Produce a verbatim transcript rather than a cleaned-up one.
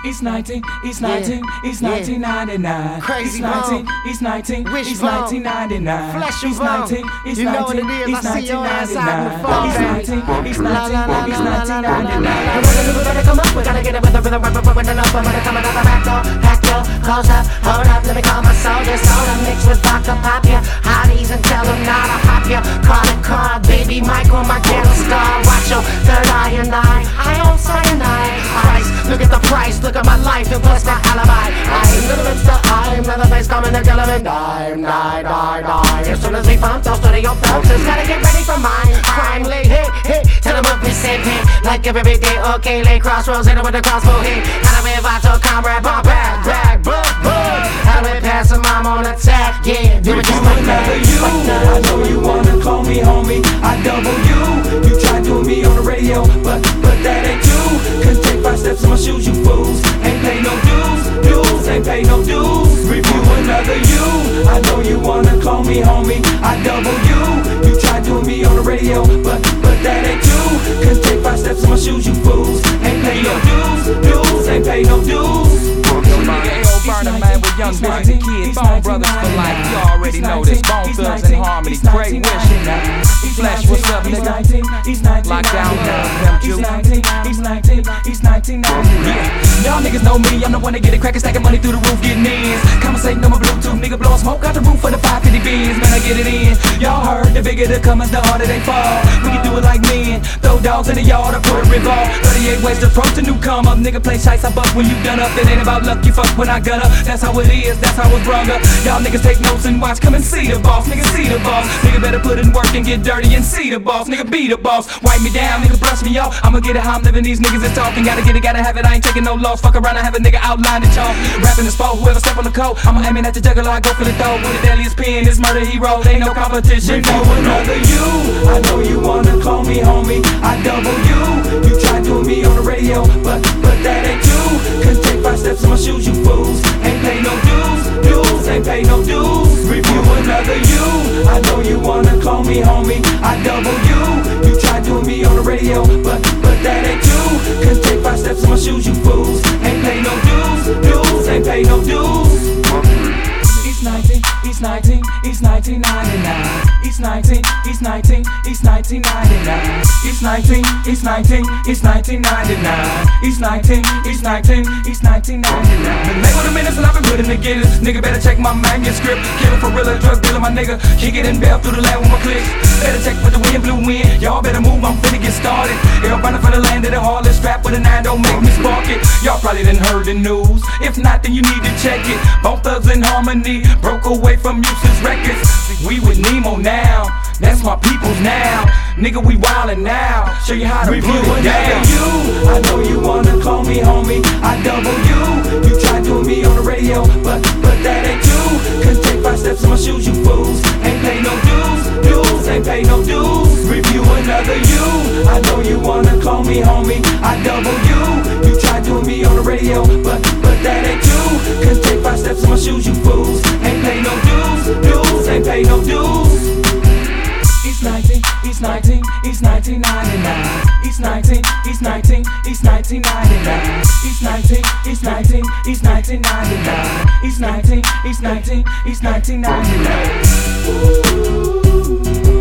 It's nineteen, it's nineteen, it's nineteen ninety-nine. Crazy It's nineteen, Bone. it's nineteen, it's Wishbone. nineteen ninety-nine. Flesh and It's bone. nineteen, it's You know what it nineteen, is. it's I see your ass out in the nineteen phone, ninety-nine. It's baby. nineteen, it's La, la, nineteen, la, it's la, la, nineteen la, la, la, ninety-nine. la. We gotta come up, we gotta get it with the rhythm, rhythm, rhythm, rhythm, rhythm, rhythm, coming out the back door. Pack your clothes up, hold up, let me call my soldiers. Soda mixed with vodka, pop ya hotties and tell them not to hop ya. Call it car, baby Mike on my ghetto star. Watch your third eye and eye, I on cyanide. Price, look at the price, look at my life and plus my alibi. I'm little bit the I'm another face coming to kill him and die, die, die, die. As soon as we pump those studio thugs, gotta get ready for mine. Crime late hit, hit, tell them up, we same hit. Like every day, okay, lay crossroads, hit him with the crossbow hit. How do we invite your comrade, pump back, back, book, book. How do we pass a mom on attack, yeah, do it just like that. You, I know you wanna call me homie, I double you. You try doing me on the radio, but, but that ain't you. Couldn't take five steps in my shoes, you fools. Ain't pay no dues, dues, ain't pay no dues. Review another you, I know you wanna call me homie, I double you. You try doing me on the radio, but, but that ain't you. Couldn't take five steps in my shoes, you fools. Ain't pay no dues, dues, ain't pay no dues. Burner man with young boys and kids, Bone Brothers for life. You already know this. Bone Thugs and Harmony, great wish. Flesh, what's up, nigga? Lockdown, them Jews. He's nineteen, he's nineteen ninety-nine. Yeah, y'all niggas know me. I'm the one that get it crackin', stacking money through the roof, getting in. Conversating on my Bluetooth, nigga blowing smoke out the roof for the five fifty beans. Man, I get it in. Y'all heard the bigger the comers, the harder they fall. We can do it like men. Throw dogs in the yard or put a revolve. thirty-eight ways to approach a newcomer. Nigga play shites, I buck when you done up. It ain't about luck, you fuck when I gut up. That's how it is, that's how it's brung up. Y'all niggas take notes and watch, come and see the boss. Nigga see the boss. Nigga better put in work and get dirty and see the boss. Nigga be the boss. Wipe me down, nigga brush me off. I'ma get it how I'm living, these niggas is talking. Gotta get it, gotta have it, I ain't taking no loss. Fuck around, I have a nigga outline it, y'all. Rapping the spot, whoever step on the coat, I'ma aiming at the juggler, I go for the dough. With the deadliest pen, it's murder hero, ain't no competition. Review another you, I know you wanna call me homie, I double you. You try doing me on the radio, but, but that ain't you. Couldn't take five steps in my shoes, you fools. Ain't pay no dues, dues, ain't pay no dues. Review another you, I know you wanna call me homie, I double you. You try doing me on the radio, but, but that ain't you. Couldn't take five steps in my shoes, you fools. Ain't pay no dues, dues, ain't pay no dues. It's nineteen, it's nineteen, it's nineteen ninety-nine. It's nineteen, it's nineteen, it's nineteen ninety-nine. It's nineteen, it's nineteen, it's nineteen ninety-nine. It's nineteen, it's nineteen, it's nineteen ninety-nine. Been late with a minute and I've been putting together. Nigga better check my manuscript. Killer for real, drug dealer, my nigga. Kick it in bell through the land with my clicks. Better check for the wind, blue wind. Y'all better move, I'm finna get started. Y'all running for the land of the heartless. Strap with a nine, don't make me spark it. Y'all probably done heard the news. If not, then you need to check it. Bone Thugs and Harmony broke away from useless records. We with Nemo now, that's my peoples now. Nigga, we wildin' now. Show you how to Review put it down. you, I know you wanna call me homie, I double you. You try doing me on the radio, but, but that ain't you. Couldn't take five steps in my shoes, you fools. Ain't pay no dues, dues, ain't pay no dues. Review another you, I know you wanna call me homie, I double you. You try doing me on the radio, but, but that ain't you. Couldn't take five steps in my shoes, you fools. Ain't pay no dues, dues, ain't pay no dues. It's nineteen, it's nineteen, it's nineteen ninety-nine. It's nineteen, it's nineteen, it's nineteen ninety-nine. It's nineteen, it's nineteen, it's nineteen ninety-nine. It's nineteen, it's nineteen, it's nineteen ninety-nine. Ooh.